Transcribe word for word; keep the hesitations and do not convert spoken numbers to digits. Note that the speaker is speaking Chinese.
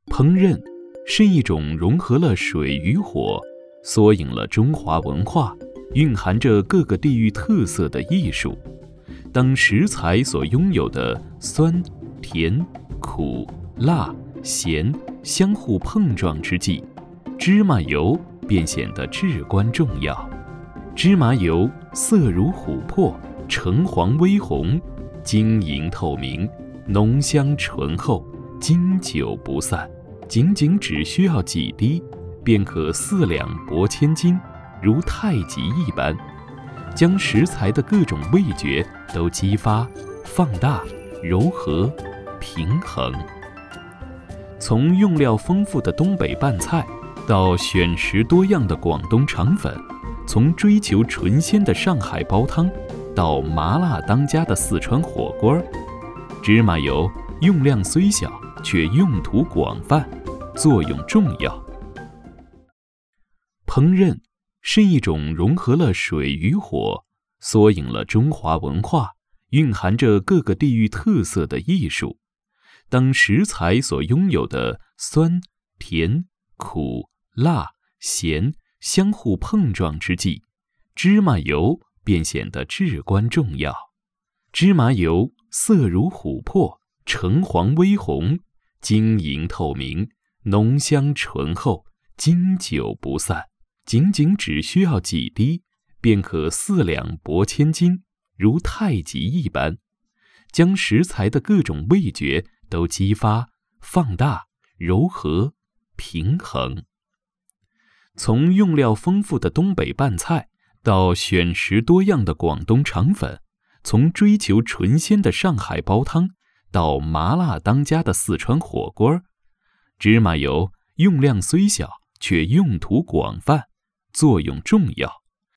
烹饪是一种融合了水与火，缩影了中华文化，蕴含着各个地域特色的艺术。当食材所拥有的酸、甜、苦、辣、咸相互碰撞之际，芝麻油便显得至关重要。芝麻油色如琥珀，橙黄微红，晶莹透明，浓香醇厚，经久不散。仅仅只需要几滴，便可四两拨千斤，如太极一般，将食材的各种味觉都激发、放大、柔和、平衡。从用料丰富的东北拌菜，到选食多样的广东肠粉，从追求纯鲜的上海煲汤，到麻辣当家的四川火锅，芝麻油用量虽小，却用途广泛，作用重要。烹饪是一种融合了水与火，缩影了中华文化，蕴含着各个地域特色的艺术。当食材所拥有的酸、甜、苦、辣、咸相互碰撞之际，芝麻油便显得至关重要。芝麻油色如琥珀，橙黄微红，晶莹透明，浓香醇厚，经久不散。仅仅只需要几滴，便可四两拨千斤，如太极一般，将食材的各种味觉都激发、放大、柔和、平衡。从用料丰富的东北拌菜，到选食多样的广东肠粉，从追求纯鲜的上海煲汤，到麻辣当家的四川火锅，芝麻油用量虽小，却用途广泛，作用重要。